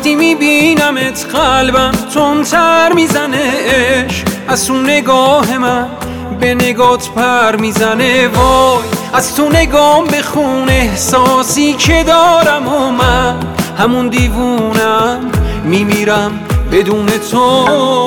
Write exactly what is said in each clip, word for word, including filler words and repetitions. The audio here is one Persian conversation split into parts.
وقتی میبینمت قلبم تندتر میزنه عشق، از تو نگاه من به نگات پر میزنه. وای از تو نگام بخون احساسی که دارم و من همون دیوونم میمیرم بدون تو.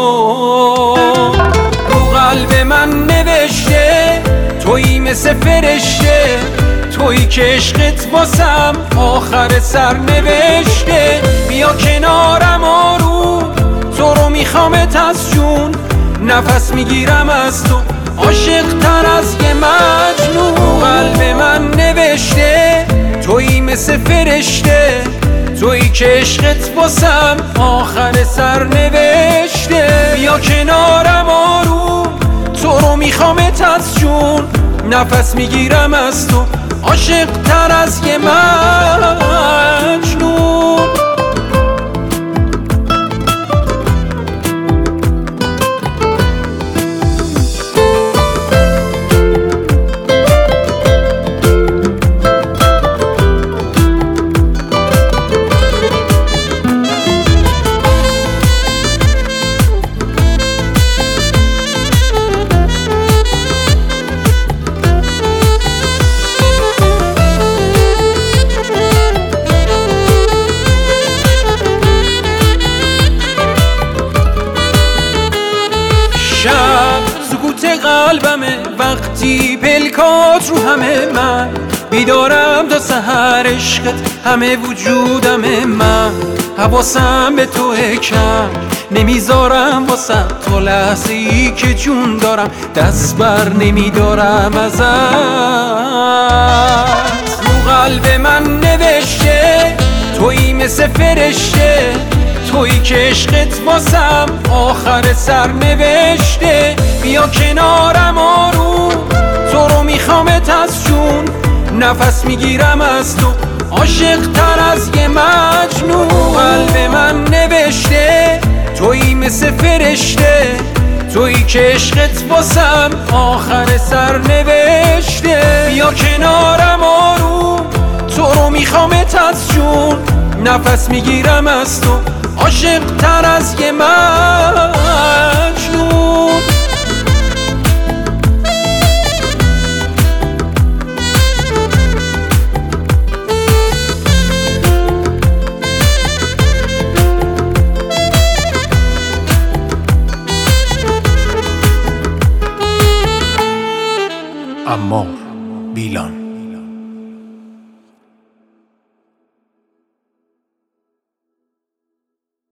رو قلب من نوشته تویی مثل فرشته، تویی که عشقت واسم آخر سر نوشته. بیا کنارم آروم، تو رو میخوامت از جون، نفس میگیرم از تو عاشق تر از یه مجنون. قلب من نوشته تویی مثل فرشته، تویی که عشقت واسم آخر سر نوشته. بیا کنارم آروم، تو رو میخوامت از جون، نفس میگیرم از تو عاشق تر از یه مجنون. شب سکوت قلبمه وقتی پلکات رو همه، من بیدارم تا سحر عشقت همه وجودمه. من حواسم به تو کم نمیذارم واسه تو، لحظه ای که جون دارم دست بر نمیدارم ازت. رو قلب من نوشته تویی مثل فرشته، تویی که عشقت واسم آخر سر نوشته. بیا کنارم آروم، تو رو میخوامت از جون، نفس میگیرم از تو عاشق تر از یه مجنون. قلب من نوشته تویی مثل فرشته، تویی که عشقت واسم آخر سر نوشته. بیا کنارم آروم، تو رو میخوامت از جون، نفس میگیرم از تو عاشق تر از یه مجنون. عمار بیلان.